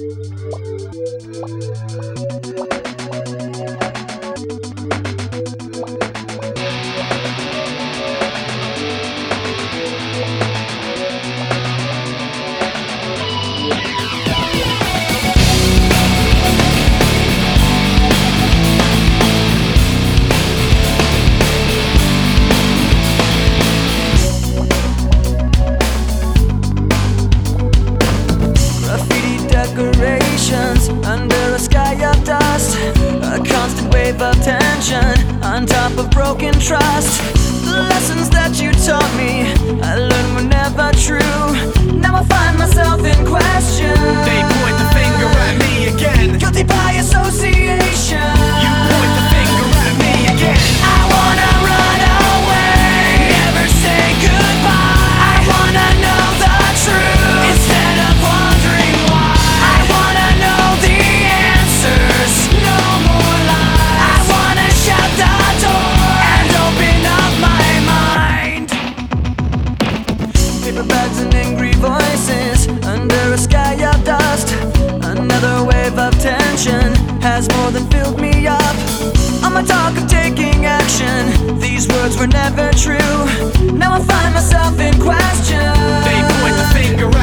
Decorations under a sky of dust, a constant wave of tension on top of broken trust. The lessons that you taught me, I learned were never true. Now I find myself in question. They point the finger at me again. Guilty by association. You point the finger at me again. I wanna run away, never say goodbye. I wanna know the truth instead of wondering why. I wanna know the answers, no more lies. I wanna shut the door and open up my mind. Paper bags and angry voices under a sky of dust. Another wave of tension has more than filled me up. On my talk of taking action, these words were never true. Now I find myself in question. They point the finger